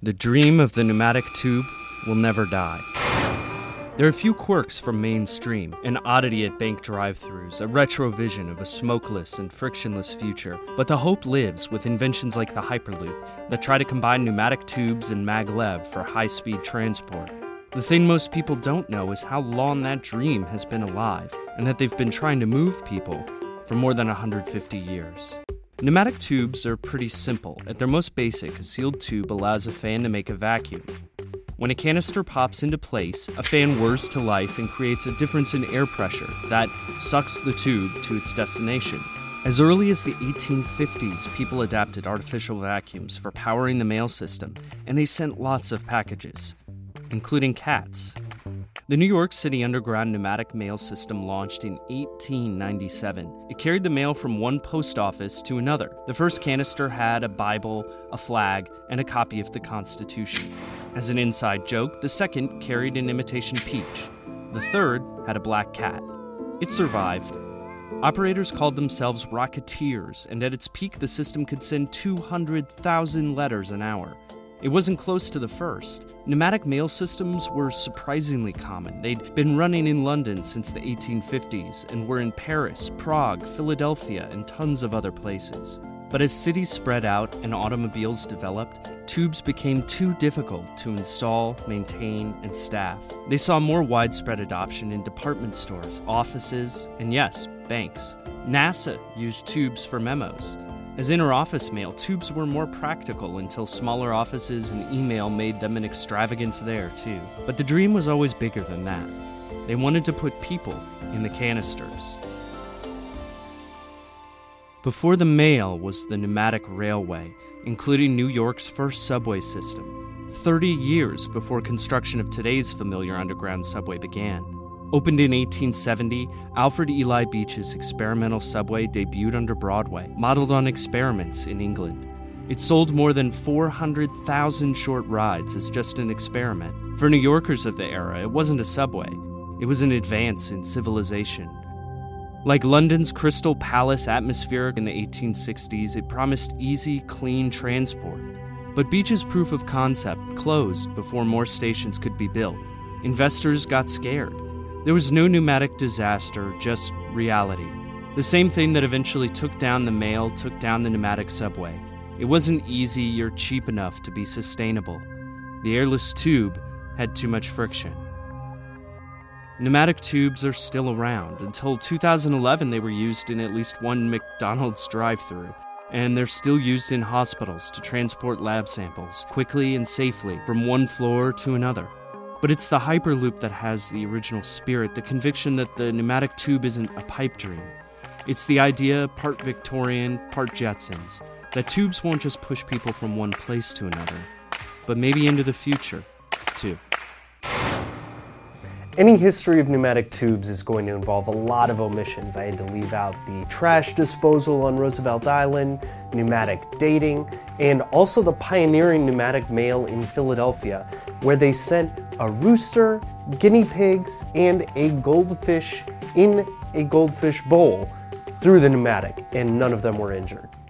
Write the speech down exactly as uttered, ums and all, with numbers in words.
The dream of the pneumatic tube will never die. There are a few quirks from mainstream, an oddity at bank drive-thrus, a retro vision of a smokeless and frictionless future. But the hope lives with inventions like the Hyperloop that try to combine pneumatic tubes and maglev for high-speed transport. The thing most people don't know is how long that dream has been alive, and that they've been trying to move people for more than one hundred fifty years. Pneumatic tubes are pretty simple. At their most basic, a sealed tube allows a fan to make a vacuum. When a canister pops into place, a fan whirs to life and creates a difference in air pressure that sucks the tube to its destination. As early as the eighteen fifties, people adapted artificial vacuums for powering the mail system, and they sent lots of packages, including cats. The New York City Underground pneumatic mail system launched in eighteen ninety-seven. It carried the mail from one post office to another. The first canister had a Bible, a flag, and a copy of the Constitution. As an inside joke, the second carried an imitation peach. The third had a black cat. It survived. Operators called themselves Rocketeers, and at its peak the system could send two hundred thousand letters an hour. It wasn't close to the first. Pneumatic mail systems were surprisingly common. They'd been running in London since the eighteen fifties and were in Paris, Prague, Philadelphia, and tons of other places. But as cities spread out and automobiles developed, tubes became too difficult to install, maintain, and staff. They saw more widespread adoption in department stores, offices, and yes, banks. NASA used tubes for memos. As inter-office mail, tubes were more practical until smaller offices and email made them an extravagance there, too. But the dream was always bigger than that. They wanted to put people in the canisters. Before the mail was the pneumatic railway, including New York's first subway system, thirty years before construction of today's familiar underground subway began. Opened in eighteen seventy, Alfred Ely Beach's experimental subway debuted under Broadway, modeled on experiments in England. It sold more than four hundred thousand short rides as just an experiment. For New Yorkers of the era, it wasn't a subway. It was an advance in civilization. Like London's Crystal Palace atmospheric in the eighteen sixties, it promised easy, clean transport. But Beach's proof of concept closed before more stations could be built. Investors got scared. There was no pneumatic disaster, just reality. The same thing that eventually took down the mail took down the pneumatic subway. It wasn't easy or cheap enough to be sustainable. The airless tube had too much friction. Pneumatic tubes are still around. Until two thousand eleven, they were used in at least one McDonald's drive-thru, and they're still used in hospitals to transport lab samples quickly and safely from one floor to another. But it's the Hyperloop that has the original spirit, the conviction that the pneumatic tube isn't a pipe dream. It's the idea, part Victorian, part Jetsons, that tubes won't just push people from one place to another, but maybe into the future, too. Any history of pneumatic tubes is going to involve a lot of omissions. I had to leave out the trash disposal on Roosevelt Island, pneumatic dating, and also the pioneering pneumatic mail in Philadelphia, where they sent a rooster, guinea pigs, and a goldfish in a goldfish bowl through the pneumatic, and none of them were injured.